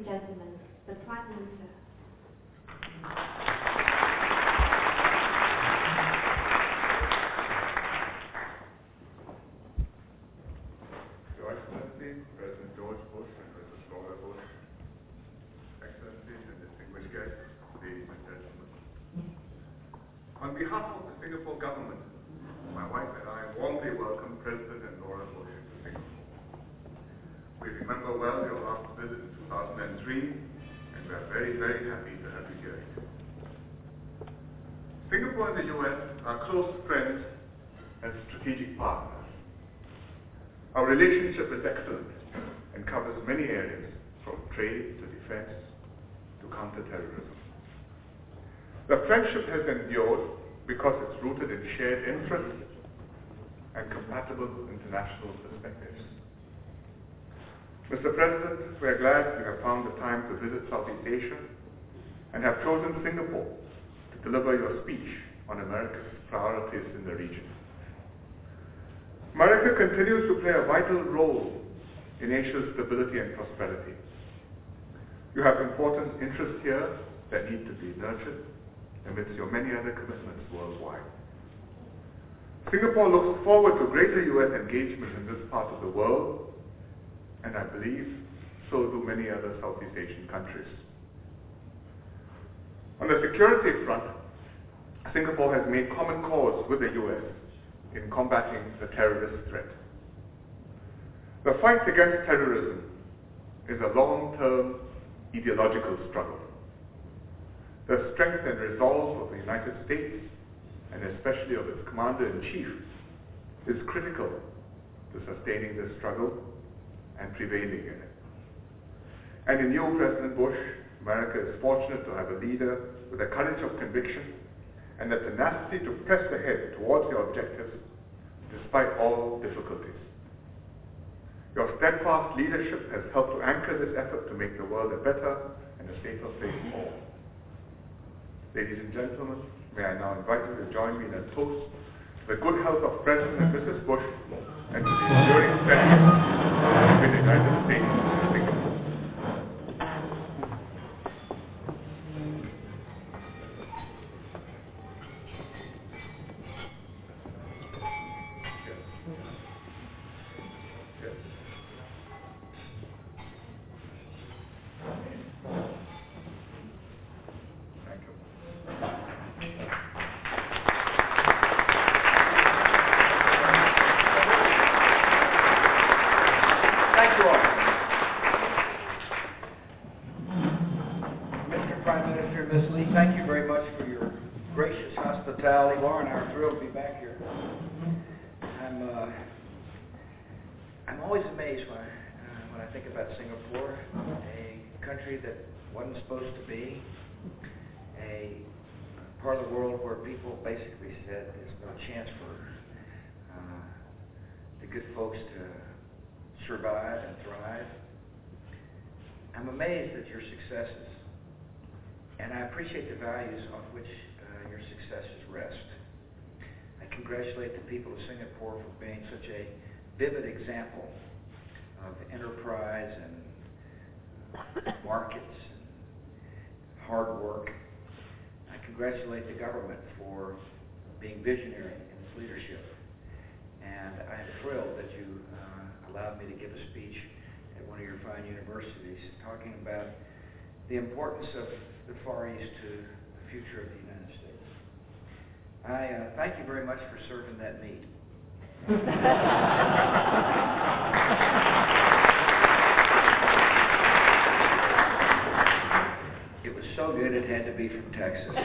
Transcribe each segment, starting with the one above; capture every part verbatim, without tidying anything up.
and gentlemen, the Prime Minister. Your Excellency, President George Bush and Missus Laura Bush, Excellencies and distinguished guests, ladies and gentlemen. On behalf of the Singapore government, my wife and I warmly welcome President and Laura Bush to Singapore. We remember well your last visit in two thousand three, and we are very, very happy to have you here again. Singapore and the U S are close friends and strategic partners. Our relationship is excellent and covers many areas, from trade to defense to counterterrorism. The friendship has endured because it's rooted in shared interests and compatible international perspectives. Mister President, we are glad you have found the time to visit Southeast Asia and have chosen Singapore to deliver your speech on America's priorities in the region. America continues to play a vital role in Asia's stability and prosperity. You have important interests here that need to be nurtured amidst your many other commitments worldwide. Singapore looks forward to greater U S engagement in this part of the world, and I believe so do many other Southeast Asian countries. On the security front, Singapore has made common cause with the U S in combating the terrorist threat. The fight against terrorism is a long-term ideological struggle. The strength and resolve of the United States, and especially of its Commander-in-Chief, is critical to sustaining this struggle and prevailing in it. And in you, President Bush, America is fortunate to have a leader with the courage of conviction and the tenacity to press ahead towards your objectives despite all difficulties. Your steadfast leadership has helped to anchor this effort to make the world a better and a safer place for all. Ladies and gentlemen, may I now invite you to join me in a toast to the good health of President and Missus Bush and to the enduring friendship between the United States and Singapore. Laura and I are thrilled to be back here. I'm uh, I'm always amazed when I, uh, when I think about Singapore, a country that wasn't supposed to be, a part of the world where people basically said there's no chance for uh, the good folks to survive and thrive. I'm amazed at your successes, and I appreciate the values on which uh, your successes rest. I congratulate the people of Singapore for being such a vivid example of enterprise and markets and hard work. I congratulate the government for being visionary in its leadership. And I am thrilled that you uh, allowed me to give a speech at one of your fine universities talking about the importance of the Far East to the future of the United States. I uh, thank you very much for serving that meat. It was so good it had to be from Texas.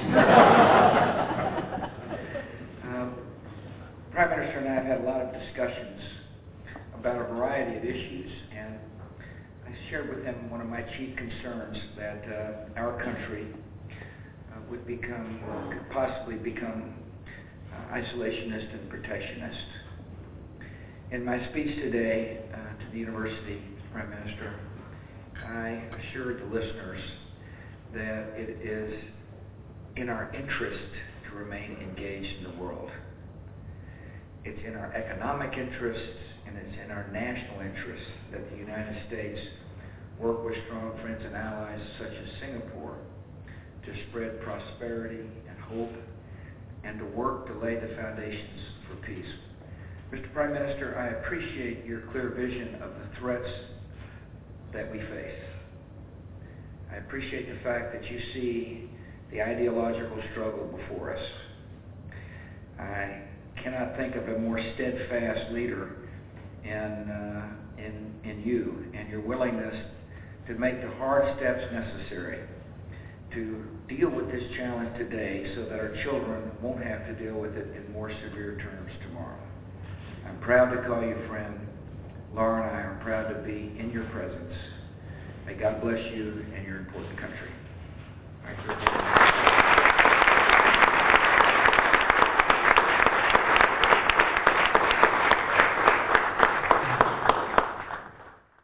um, Prime Minister and I have had a lot of discussions about a variety of issues, and I shared with him one of my chief concerns, that uh, our country uh, would become, or could possibly become, uh, isolationist and protectionist. In my speech today uh, to the university, Prime Minister, I assured the listeners that it is in our interest to remain engaged in the world. It's in our economic interests and it's in our national interests that the United States work with strong friends and allies such as Singapore to spread prosperity and hope, and to work to lay the foundations for peace. Mister Prime Minister, I appreciate your clear vision of the threats that we face. I appreciate the fact that you see the ideological struggle before us. I cannot think of a more steadfast leader in, uh, in, in you and your willingness to make the hard steps necessary to deal with this challenge today so that our children won't have to deal with it in more severe terms tomorrow. I'm proud to call you friend. Laura and I are proud to be in your presence. May God bless you and your important country. Thank you.